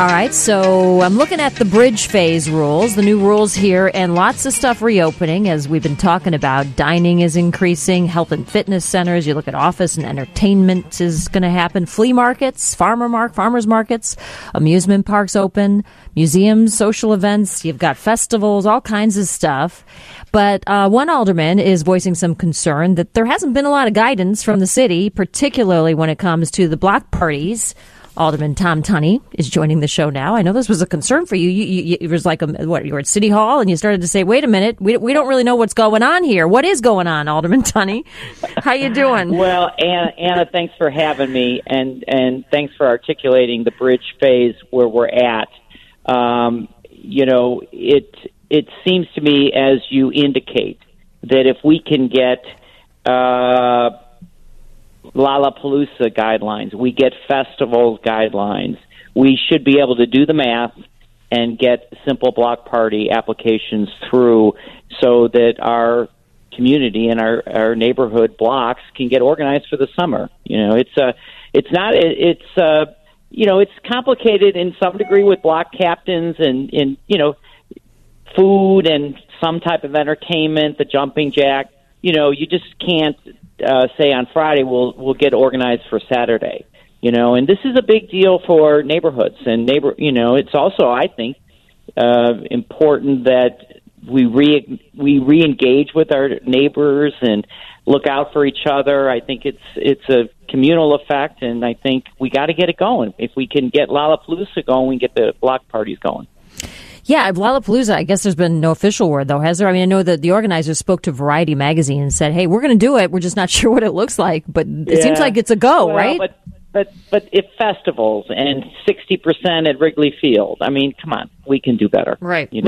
All right, so I'm looking at the bridge phase rules, the new rules here, and lots of stuff reopening, as we've been talking about. Dining is increasing, health and fitness centers. You look at office and entertainment is going to happen. Flea markets, farmers markets, amusement parks open, museums, social events. You've got festivals, all kinds of stuff. But one alderman is voicing some concern that there hasn't been a lot of guidance from the city, particularly when it comes to the block parties. Alderman Tom Tunney is joining the show now. I know this was a concern for you. It was like, you were at City Hall and you started to say, wait a minute, we don't really know what's going on here. What is going on, Alderman Tunney? How you doing? Well, Anna, thanks for having me, and thanks for articulating the bridge phase where we're at. It seems to me, as you indicate, that if we can get Lollapalooza guidelines, we get festival guidelines, we should be able to do the math and get simple block party applications through so that our community and our neighborhood blocks can get organized for the summer. It's complicated in some degree with block captains and food and some type of entertainment, the jumping jack. You just can't say on Friday we'll get organized for Saturday. And this is a big deal for neighborhoods and it's also, I think, important that we re-engage with our neighbors and look out for each other. I think it's a communal effect, and I think we got to get it going. If we can get Lollapalooza going, we can get the block parties going. Yeah, Lollapalooza, I guess there's been no official word, though, has there? I mean, I know that the organizers spoke to Variety magazine and said, hey, we're going to do it. We're just not sure what it looks like. But it seems like it's a go, right? But if festivals and 60% at Wrigley Field, I mean, come on, we can do better. Right. And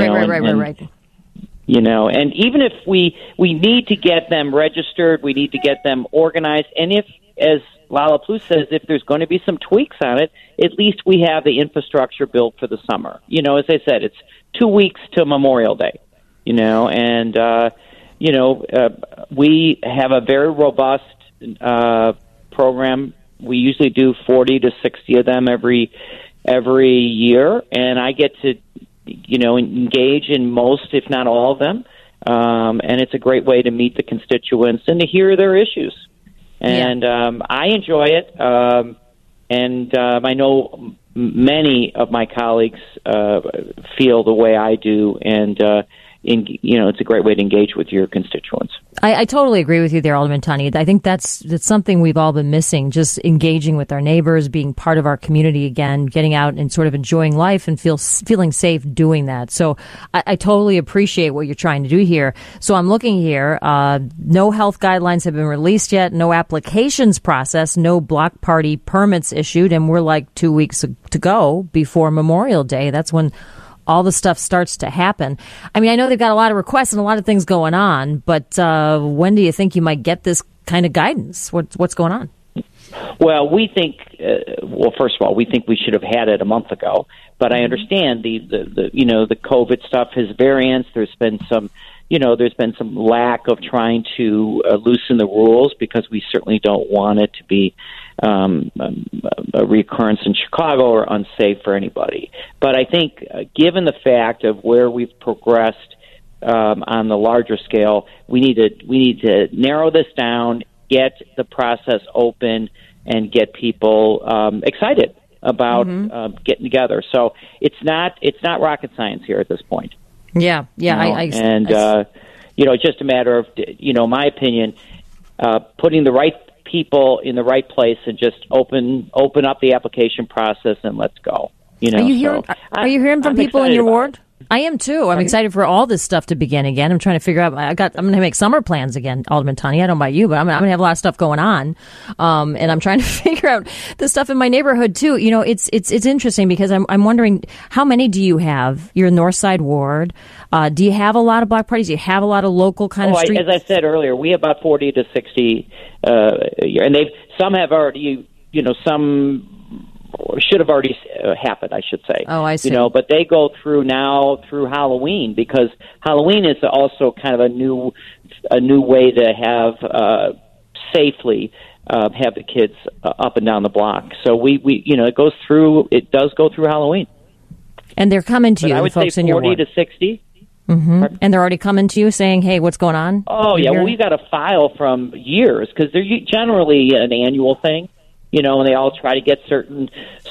even if we need to get them registered, we need to get them organized. And if, as Lollapalooza says, if there's going to be some tweaks on it, at least we have the infrastructure built for the summer. As I said, it's 2 weeks to Memorial Day, we have a very robust program. We usually do 40 to 60 of them every year, and I get to, engage in most, if not all of them. And it's a great way to meet the constituents and to hear their issues. And I enjoy it, and I know many of my colleagues feel the way I do, and it's a great way to engage with your constituents. I totally agree with you there, Alderman Tunney. I think that's something we've all been missing, just engaging with our neighbors, being part of our community again, getting out and sort of enjoying life and feeling safe doing that. So I totally appreciate what you're trying to do here. So I'm looking here. No health guidelines have been released yet, no applications processed, no block party permits issued, and we're like 2 weeks to go before Memorial Day. That's when all the stuff starts to happen. I mean, I know they've got a lot of requests and a lot of things going on, but when do you think you might get this kind of guidance? What's going on? Well, we think, first of all, we think we should have had it a month ago, but I understand the COVID stuff has variants. There's been some lack of trying to loosen the rules because we certainly don't want it to be a recurrence in Chicago or unsafe for anybody. But I think given the fact of where we've progressed on the larger scale, we need to narrow this down, get the process open, and get people excited about getting together. So it's not rocket science here at this point. Yeah. It's just a matter of, my opinion, putting the right people in the right place and just open up the application process and let's go. Are you hearing from people in your ward? I am too. I'm excited for all this stuff to begin again. I'm trying to figure out. I'm going to make summer plans again, Alderman Tunney. I don't know about you, but I'm going to have a lot of stuff going on, and I'm trying to figure out the stuff in my neighborhood too. It's interesting because I'm wondering how many do you have? Your North Side ward. Do you have a lot of block parties? Do you have a lot of local kind of street? As I said earlier, we have about 40 to 60 a year, and some have already. Some should have already happened, I should say. Oh, I see. But they go through Halloween because Halloween is also kind of a new way to have safely have the kids up and down the block. So we it does go through Halloween. And they're coming to you, I would the folks say in your 40 ward. to 60. Mm-hmm. And they're already coming to you saying, hey, what's going on? Oh, yeah. Well, we've got a file from years because they're generally an annual thing, and they all try to get certain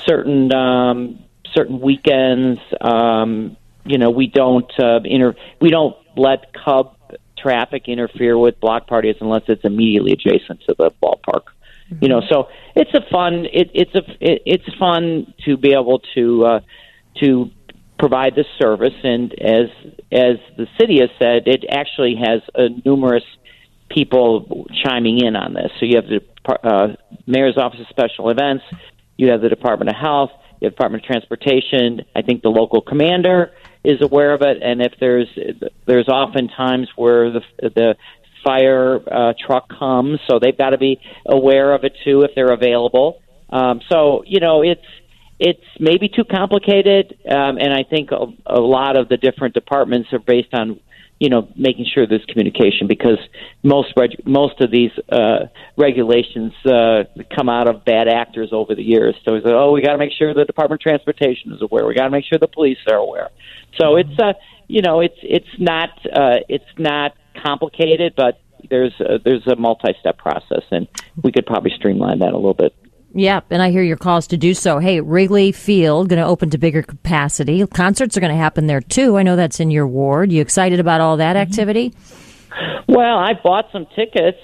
weekends. We don't let Cub traffic interfere with block parties unless it's immediately adjacent to the ballpark. Mm-hmm. So it's it's fun to be able to provide this service, and as the city has said, it actually has numerous people chiming in on this. So you have the Mayor's Office of Special Events, you have the Department of Health, you have Department of Transportation. I think the local commander is aware of it, and if there's often times where the fire truck comes, so they've got to be aware of it too if they're available. It's maybe too complicated, and I think a lot of the different departments are based on, making sure there's communication, because most of these regulations come out of bad actors over the years. So we say, we got to make sure the Department of Transportation is aware. We got to make sure the police are aware. So it's not complicated, but there's a multi-step process, and we could probably streamline that a little bit. Yeah, and I hear your calls to do so. Hey, Wrigley Field going to open to bigger capacity. Concerts are going to happen there too. I know that's in your ward. You excited about all that activity? Well, I bought some tickets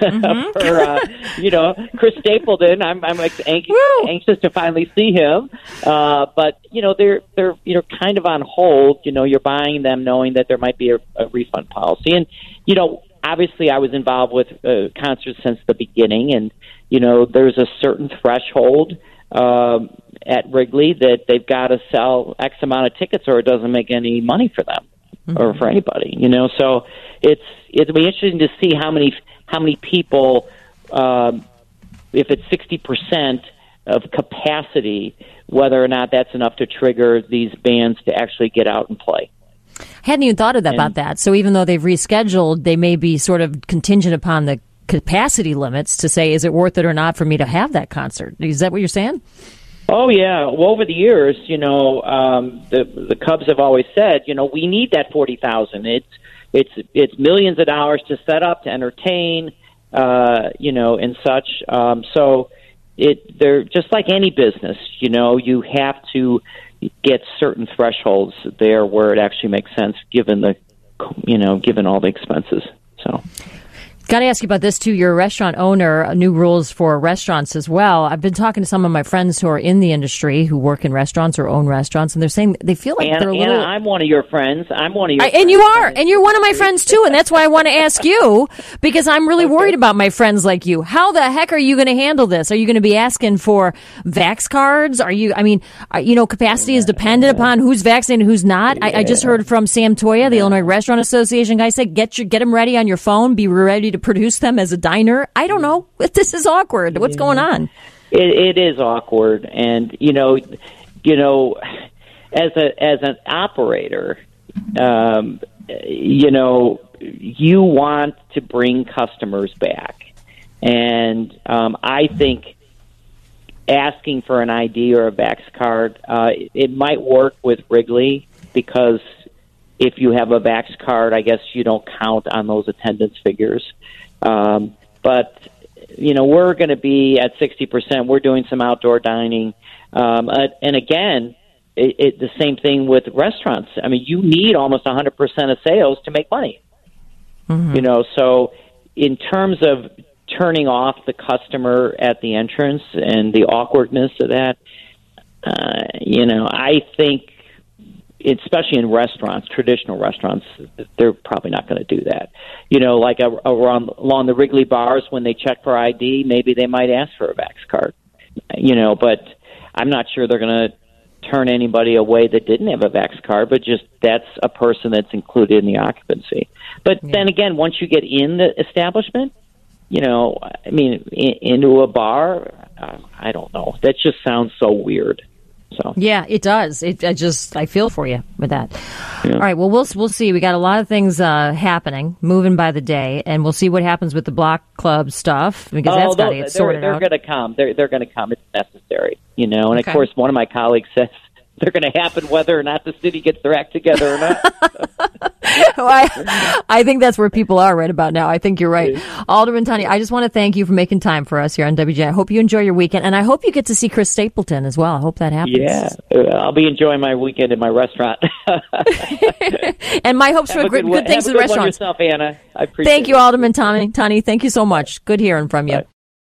for Chris Stapleton. I'm anxious to finally see him. But they're kind of on hold. You're buying them knowing that there might be a refund policy, and obviously I was involved with concerts since the beginning, and there's a certain threshold at Wrigley that they've got to sell X amount of tickets or it doesn't make any money for them or for anybody. So it'll be interesting to see how many people, if it's 60% of capacity, whether or not that's enough to trigger these bands to actually get out and play. Hadn't even thought about that. So even though they've rescheduled, they may be sort of contingent upon the capacity limits to say, is it worth it or not for me to have that concert? Is that what you're saying? Oh, yeah. Well, over the years, the Cubs have always said, we need that 40,000. It's millions of dollars to set up, to entertain, and such. So they're just like any business, you have to get certain thresholds there where it actually makes sense given all the expenses. So. Got to ask you about this, too. You're a restaurant owner, new rules for restaurants as well. I've been talking to some of my friends who are in the industry, who work in restaurants or own restaurants, and they're saying they feel like they're a little... Anna, I'm one of your friends. And you are. And you're one of my friends, too. And that's why I want to ask you, because I'm really worried about my friends like you. How the heck are you going to handle this? Are you going to be asking for Vax cards? Capacity is dependent upon who's vaccinated and who's not. I just heard from Sam Toya, the Illinois Restaurant Association guy, said, get them ready on your phone, be ready to produce them as a diner. I don't know. This is awkward. What's going on? It is awkward, and as an operator, you want to bring customers back, and I think asking for an ID or a Vax card, it might work with Wrigley, because if you have a Vax card, I guess you don't count on those attendance figures. But we're going to be at 60%. We're doing some outdoor dining. And again, the same thing with restaurants. I mean, you need almost 100% of sales to make money. Mm-hmm. So in terms of turning off the customer at the entrance and the awkwardness of that, I think, especially in restaurants, traditional restaurants, they're probably not going to do that. Like along the Wrigley bars, when they check for ID, maybe they might ask for a Vax card. But I'm not sure they're going to turn anybody away that didn't have a Vax card, but just that's a person that's included in the occupancy. But then again, once you get in the establishment, into a bar, I don't know. That just sounds so weird. So. Yeah, it does. I feel for you with that. Yeah. All right. Well, we'll see. We got a lot of things happening, moving by the day, and we'll see what happens with the block club stuff, because that's got to get sorted out. They're going to come. They're going to come. It's necessary, And of course, one of my colleagues says they're going to happen whether or not the city gets their act together or not. Well, I think that's where people are right about now. I think you're right. Alderman Tani, I just want to thank you for making time for us here on WJ. I hope you enjoy your weekend, and I hope you get to see Chris Stapleton as well. I hope that happens. Yeah, I'll be enjoying my weekend in my restaurant. And my hopes for good things in the restaurant. Yourself, Anna. I appreciate Thank you, Alderman Tani. Tani, thank you so much. Good hearing from you. Bye.